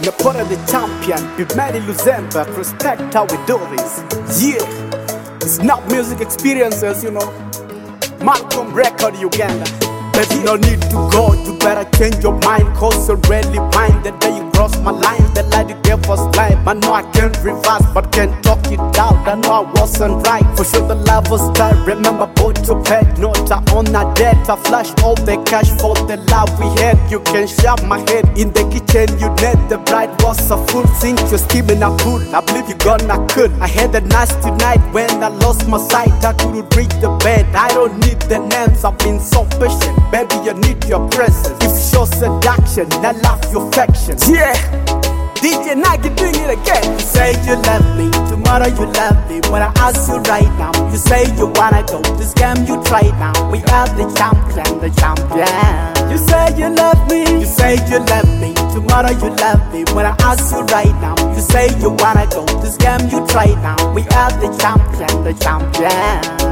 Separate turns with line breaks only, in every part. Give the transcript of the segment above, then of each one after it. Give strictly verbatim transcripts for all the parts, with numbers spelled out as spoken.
Napora the champion, be Mary Luzemba, respect how we do this. Yeah, it's not music experiences, you know. Malcolm Record Uganda. There's no need to go, you better change your mind, cause you're really mine. The day you cross my line, the light you gave us life. I know I can't reverse, but can talk it out. I know I wasn't right, for sure the love was tight. Remember, put to bed, not on a debt. I flashed all the cash for the love we had. You can shove my head in the kitchen, you net. The bride was a full sink, you're skimming a pool. I believe you gonna could. I had a nasty night when I lost my sight. I couldn't reach the bed, I don't need the names, I've been so patient. Baby, you need your presence. If show seduction, I love your affection. Yeah, D J Nike doing it again. You say you love me, tomorrow you love me. When I ask you right now, you say you wanna go. This game you try now. We are the champion, the champion. You say you love me, you say you love me. Tomorrow you love me. When I ask you right now, you say you wanna go. This game you try now. We are the champion, the champion.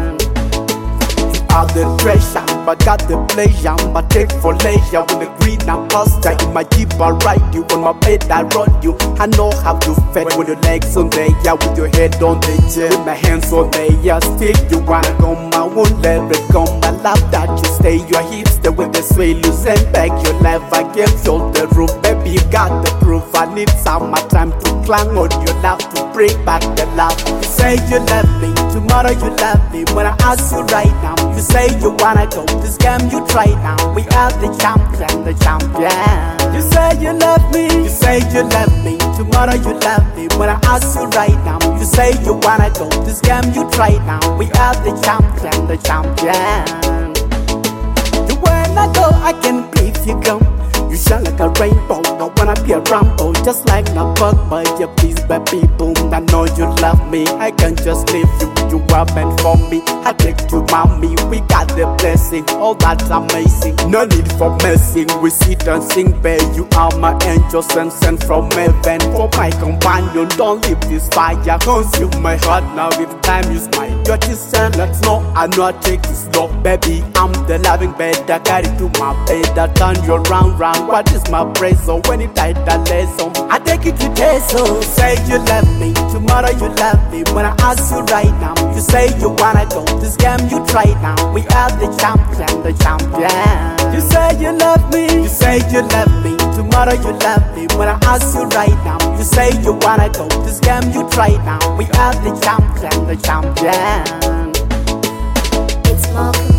Have the treasure, but got the pleasure. But take for leisure with the green and pasta. In my Jeep I ride you, on my bed I run you. I know how you fed with your legs on the yeah, with your head on the chair, with my hands on the yeah. Still you wanna go, I won't let it go. I love that you stay your hips there with the sway, losing back your life against the roof. Baby, you got the proof. I need some more time to climb on your love to bring back the love. You say you love me, tomorrow you love me. When I ask you right now, you say you wanna go. This game you try now. We are the champion, the champion. You say you love me, you say you love me. Tomorrow you love me. When I ask you right now, you say you wanna go. This game you try now. We are the champion, the champion. You wanna go, I can breathe you go. You shine like a rainbow, I wanna be a Rambo. Just like a bug, but you please baby boom. I know you love me, I can just leave you. You are meant for me, I take you mommy. We got the blessing, all that's amazing. No need for messing, we sit and sing, babe. You are my angel sent, sent from heaven. For my companion, don't leave this fire. Consume my heart now, if time you smile. You're just saying, let's know, I know I take it slow. Baby, I'm the loving bed, I carry to my bed. I turn you round, round. What is my praise? So when it died that lesson, I take it today. So say you love me, tomorrow you love me. When I ask you right now, you say you wanna go. This game you try now. We are the champion, the champion. You say you love me, you say you love me. Tomorrow you love me. When I ask you right now, you say you wanna go. This game you try now. We are the champion, the champion.
It's Malcolm